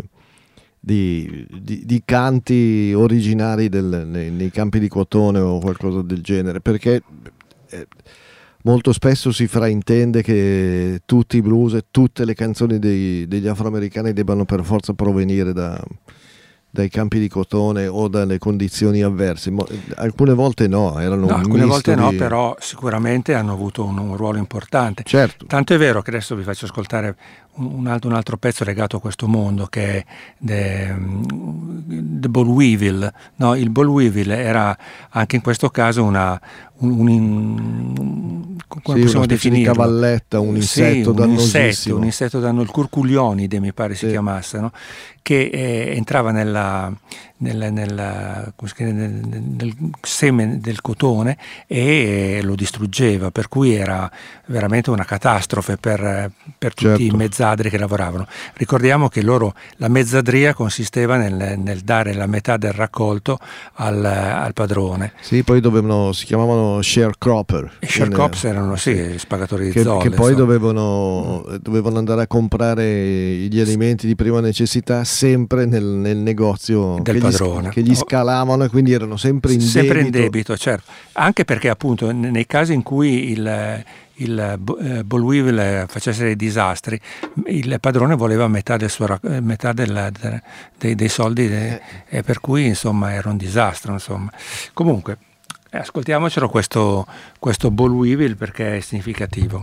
Di, di, di canti originari del, nei, nei campi di cotone o qualcosa del genere, perché eh, molto spesso si fraintende che tutti i blues e tutte le canzoni dei, degli afroamericani debbano per forza provenire da, dai campi di cotone o dalle condizioni avverse. Mo- alcune volte no, erano no, un alcune misto volte no, di... però sicuramente hanno avuto un, un ruolo importante. Certo. Tanto è vero che adesso vi faccio ascoltare un altro, un altro pezzo legato a questo mondo, che è The, the Boll Weevil. No, il Boll Weevil era anche in questo caso una un, un, un come sì, possiamo una specie di definirlo? cavalletta, un insetto sì, dannosissimo. Un insetto, un insetto danno, il curculionide mi pare si sì. chiamasse, no? Che eh, entrava nella, nella, nella, come si chiama, nel, nel seme del cotone e lo distruggeva, per cui era veramente una catastrofe per, per tutti certo. i mezzadri che lavoravano. Ricordiamo che loro, la mezzadria consisteva nel, nel dare la metà del raccolto al, al padrone. Sì, poi dovevano, si chiamavano sharecropper. I sharecroppers erano sì, spagatori di che, zolle. Che poi insomma. dovevano, dovevano andare a comprare gli alimenti di prima necessità sempre nel, nel negozio del che padrone. Gli, che gli scalavano e quindi erano sempre in sempre debito. in debito, certo. Anche perché appunto nei casi in cui il il eh, Boll Weevil facesse dei disastri, il padrone voleva metà del suo metà del, de, dei, dei soldi de, e per cui insomma era un disastro, insomma. Comunque eh, ascoltiamocelo questo, questo Boll Weevil perché è significativo.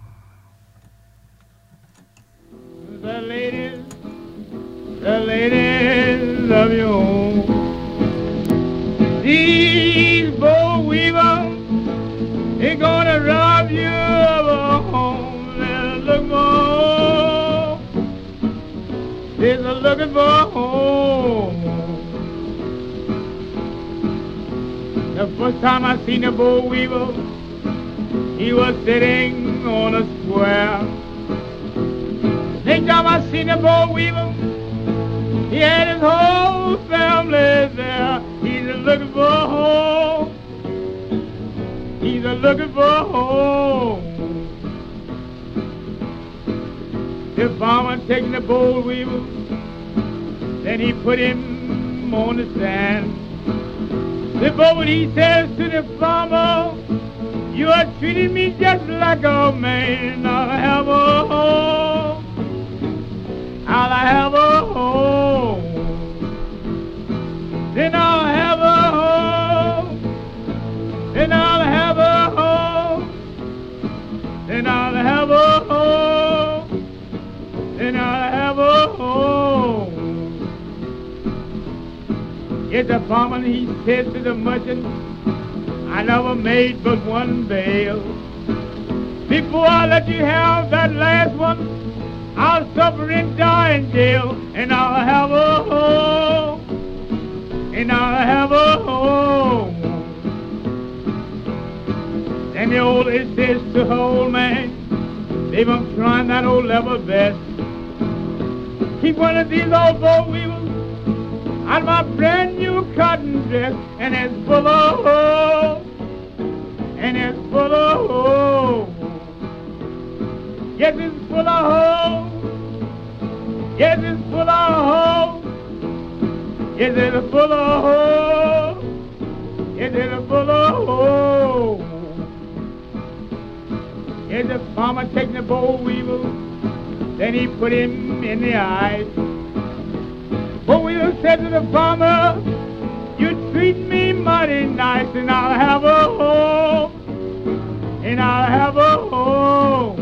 The ladies, the ladies of your home, these Boll Weevils, they're gonna rob you of a home. They're looking for, they're looking for a home. The first time I seen a Boll Weevil, he was sitting on a square. Next time I seen a Boll Weevil, he had his whole family there. He's looking for a home. He's a looking for a home. The farmer taking the Boll Weevil, then he put him on the stand. The Boll, he says to the farmer, you are treating me just like a man. I'll have a home. I'll have a home. Then I'll have a home. Then I'll have a home. Then I'll have a home. Then I'll have a home. Yet the farmer, he said to the merchant, I never made but one bale. Before I let you have that last one, I'll suffer and die in jail. And I'll have a home. And I'll have a home. And the old lady says to her old man, they've been trying that old level best. Keep one of these old Boll Weevils out of my brand new cotton dress, and it's full of holes, and it's full of holes. Yes, it's full of holes. Yes, it's full of holes. Yes, it's full of holes. Yes, it's full of holes. Yes, the farmer taking the Boll Weevil, then he put him in the eyes. Boll Weevil said to the farmer, you treat me mighty nice, and I'll have a home, and I'll have a home.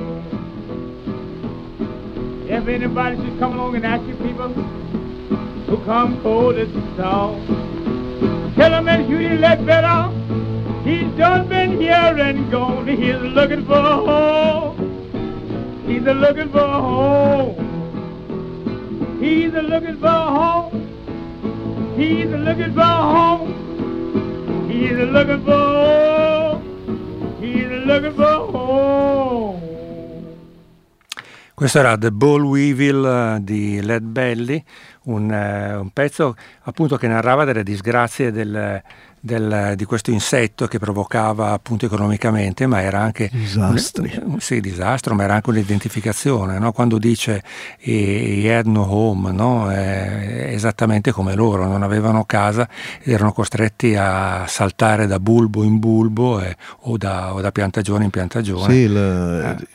If anybody should come along and ask you people who come cold as a song, tell them that Hughie Ledbetter, he's done been here and gone. He's looking for a home. He's a looking for a home. He's a looking for a home. He's a looking for a home. He's a looking for a home. He's a looking for a home. Questo era The Boll Weevil di Lead Belly, un, uh, un pezzo appunto che narrava delle disgrazie del, del, di questo insetto che provocava appunto economicamente, ma era anche disastri. Un, sì, disastro, ma era anche un'identificazione, no? Quando dice he had no home, no? È esattamente come loro, non avevano casa ed erano costretti a saltare da bulbo in bulbo eh, o, da, o da piantagione in piantagione. Sì, il, eh.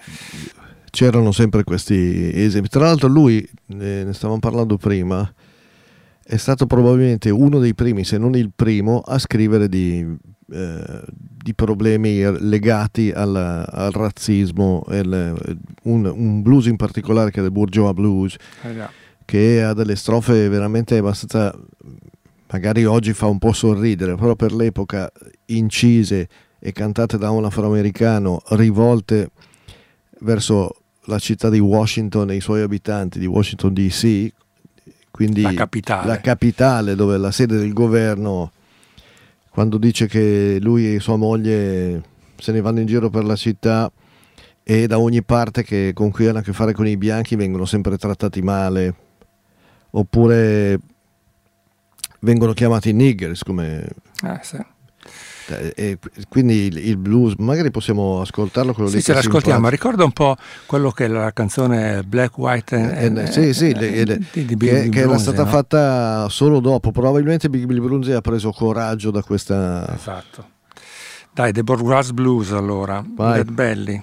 c'erano sempre questi esempi. Tra l'altro lui, eh, ne stavamo parlando prima, è stato probabilmente uno dei primi, se non il primo, a scrivere di, eh, di problemi legati al, al razzismo, il, un, un blues in particolare che è il Bourgeois Blues, eh già. che ha delle strofe veramente abbastanza, magari oggi fa un po' sorridere, però per l'epoca incise e cantate da un afroamericano, rivolte verso la città di Washington e i suoi abitanti, di Washington D C, quindi la capitale. la capitale dove è la sede del governo, quando dice che lui e sua moglie se ne vanno in giro per la città e da ogni parte che con cui hanno a che fare con i bianchi vengono sempre trattati male, oppure vengono chiamati niggers, come Eh, sì. e quindi il, il blues, magari possiamo ascoltarlo, quello Sì, lì ce che si l'ascoltiamo, impara. ricorda un po' quello che è la canzone Black, White and, Eh, eh, sì, sì, le- le- di, di che, Billy che era Brunze, stata no? fatta solo dopo, probabilmente Big Billy Brunze ha preso coraggio da questa. Esatto. Dai, The Bourgeois Blues allora, Vai. Led Belly.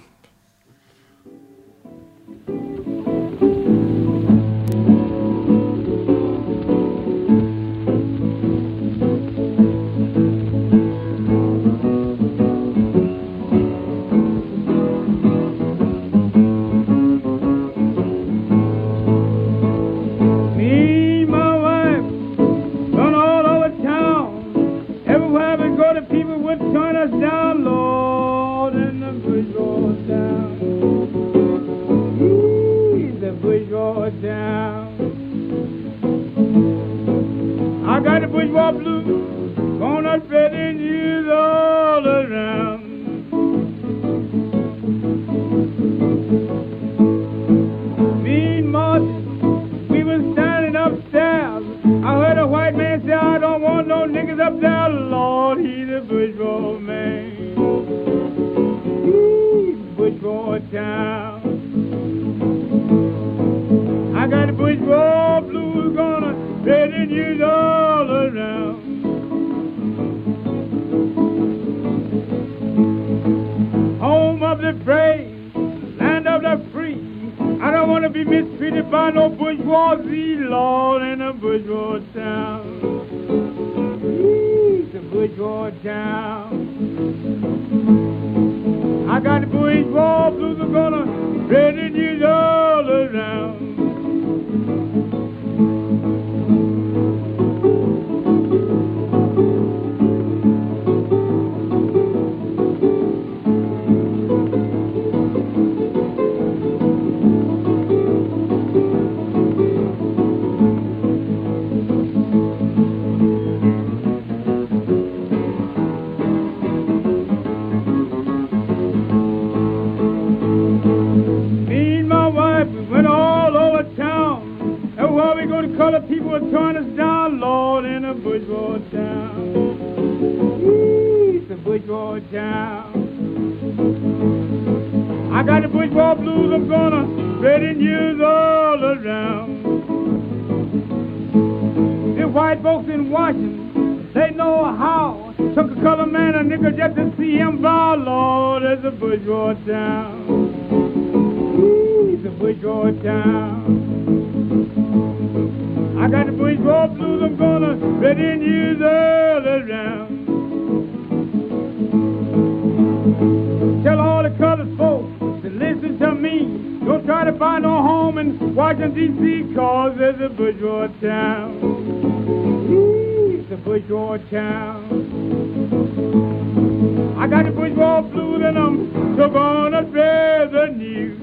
Me, my wife, run all over town. Everywhere we go, the people would turn us down, Lord, and the bourgeois down. Ooh, the bourgeois down. I got the bourgeois blues, gonna spread in years all around. Me and Marty, we was standing upstairs. I heard a white man say, I don't want no niggas up there. Lord, he's a bourgeois man. He's bourgeois town. I got the bourgeois blues gonna spread in you all around. Home of the brave, land of the free. I don't want to be mistreated by no bourgeoisie, Lord, in a bourgeois town. It's a bourgeois town. I got the bourgeois blues are gonna spread in you all around. Me and my wife, we went all over town. Everywhere we go, the colored people would turn us down, Lord, in a bourgeois town. It's a bourgeois town. I got the bourgeois blues, I'm gonna spread in years all around. The white folks in Washington, they know how. Took a colored man, a nigga, just to see him bow, Lord, it's a bourgeois town. It's a bourgeois town. I got the bourgeois blues, I'm gonna spread in years all around. Tell all the colored folks to listen to me. Don't try to buy no home in Washington, D C, cause it's a bourgeois town. It's a bourgeois town. I got the bourgeois blues and I'm so gonna spread the news.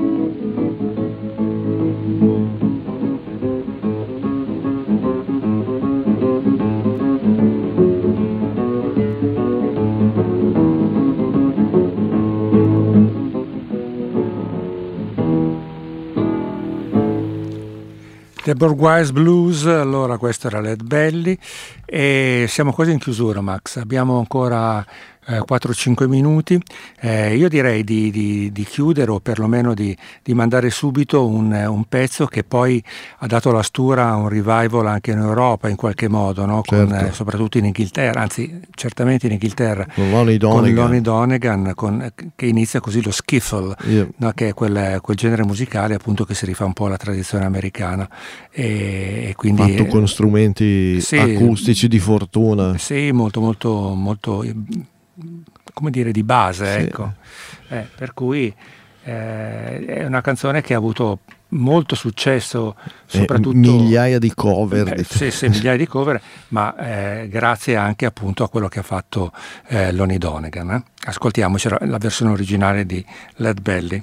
The Bourgeois Blues, allora questo era Led Belly e siamo quasi in chiusura, Max, abbiamo ancora eh, quattro cinque minuti. Eh, io direi di, di, di chiudere o perlomeno di, di mandare subito un, un pezzo che poi ha dato la stura a un revival anche in Europa in qualche modo, no? Con, Certo. eh, soprattutto in Inghilterra, anzi certamente in Inghilterra, Con Lonnie con Donegan. Lonnie Donegan, con, che inizia così lo skiffle, Yeah. no? Che è quel, quel genere musicale appunto che si rifà un po' alla tradizione americana e, e quindi Fatto con strumenti sì, acustici di fortuna. sì, molto molto molto come dire di base, Sì. ecco. Eh, per cui eh, è una canzone che ha avuto molto successo, soprattutto Eh, migliaia di cover. eh, di- sì, sì, migliaia di cover, ma eh, grazie anche appunto a quello che ha fatto eh, Lonnie Donegan. Eh. Ascoltiamoci la, la versione originale di Lead Belly.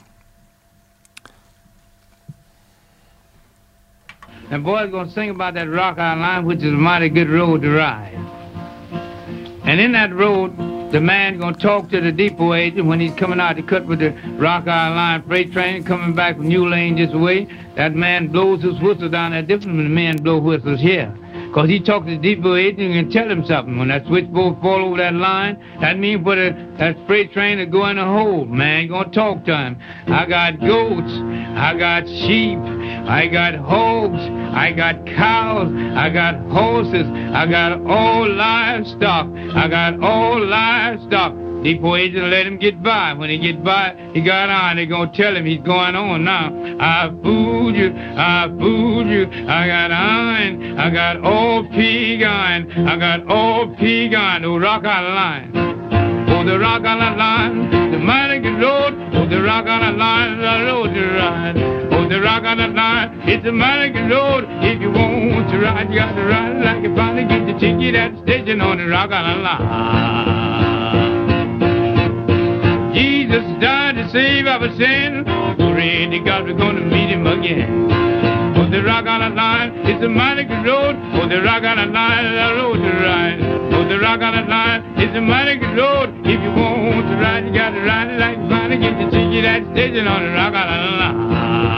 And boys gonna sing about that Rock Island Line, which is a mighty good road to ride. And in that road, the man gonna talk to the depot agent when he's coming out to cut with the Rock Island Line freight train coming back from New Lane this way. That man blows his whistle down there different than the man blow whistles here. Cause he talks to the depot agent and tell him something. When that switchboard fall over that line, that means for the, that freight train to go in a hole. Man gonna talk to him. I got goats, I got sheep, I got hogs, I got cows, I got horses, I got all livestock, I got all livestock. Depot agent let him get by. When he get by, he got on. They gonna tell him he's going on now. I fooled you, I fooled you. I got iron, I got all pig iron, I got all pig iron. Oh, Rock Island Line, oh the Rock Island Line, the mighty good road. Oh, the Rock Island Line, the road to ride. Oh, the Rock Island Line, it's a mighty good road. If you want to ride, you got to ride like a finally get the ticket at the station on the Rock Island Line. Jesus died to save our sin. Already God, we're gonna meet him again. Oh, the Rock Island Line, it's a mighty good road. Oh, the Rock Island Line, the road to ride. Oh, the Rock Island Line, it's a mighty good road. If you want to ride, you gotta ride it like you finally get the ticket at the station on the Rock Island Line.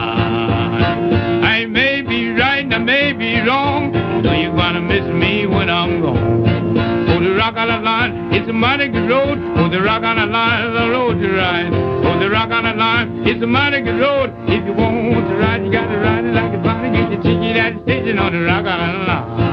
I may be right, I may be wrong. No, you're gonna miss me when I'm gone. Oh, the Rock Island Line, it's a mighty good road. Oh, the Rock Island Line, the road to ride. Oh, the Rock Island Line, it's a mighty good road. If you want to ride, you gotta ride it like a finally get your ticket at the station on the Rock Island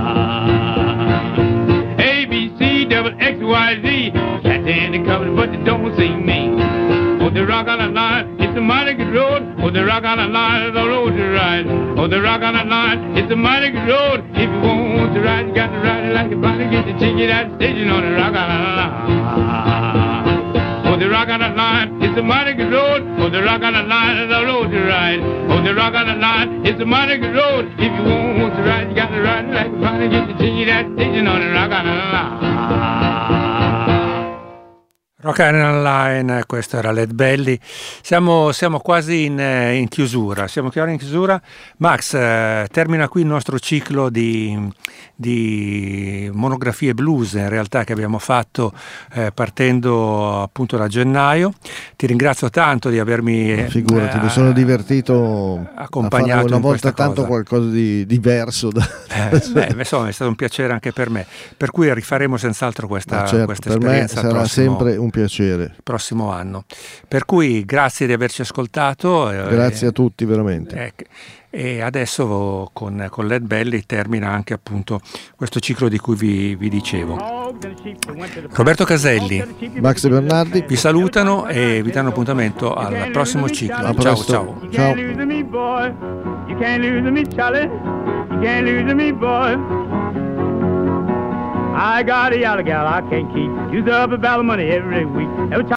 Line. A, B, C, double X, Y, Z. Cat in the cover, but they don't see me. Oh, the Rock Island Line, it's a mighty good road. Oh, the Rock Island Line is the road to ride. Oh, the Rock Island Line, it's a mighty good road. If you want to ride, you got to ride it like a body. Get the ticket at the station on the Rock Island Line. Oh, the Rock Island Line, it's a mighty good road. Oh, the Rock Island Line is the road to ride. Oh, the Rock Island Line, it's a mighty good road. If you want to ride, you got to ride it like a body. Get the ticket at the station on the Rock Island Line. Rock Island Line, questo era Lead Belly. Siamo, siamo quasi in, in chiusura, siamo chiari in chiusura. Max, eh, termina qui il nostro ciclo di, di monografie blues, in realtà, che abbiamo fatto eh, partendo appunto da gennaio. Ti ringrazio tanto di avermi Figurati, eh, mi sono divertito accompagnato a fare una in volta questa tanto cosa. qualcosa di diverso. Da... Eh, beh, insomma, è stato un piacere anche per me, per cui rifaremo senz'altro questa, Ma certo, questa per me esperienza sarà prossimo, sempre un piacere. prossimo anno. Per cui grazie di averci ascoltato. Grazie eh, a tutti veramente. eh, e adesso con, con Lead Belly termina anche appunto questo ciclo di cui vi, vi dicevo. Roberto Caselli, Max Bernardi, vi salutano e vi danno appuntamento al prossimo ciclo. A Ciao presto. ciao. You Ciao. can't lose me, boy. You can't lose me, Charlie. You can't lose me, boy. I got a yellow gal I can't keep. Use up a ball of money every week. Every time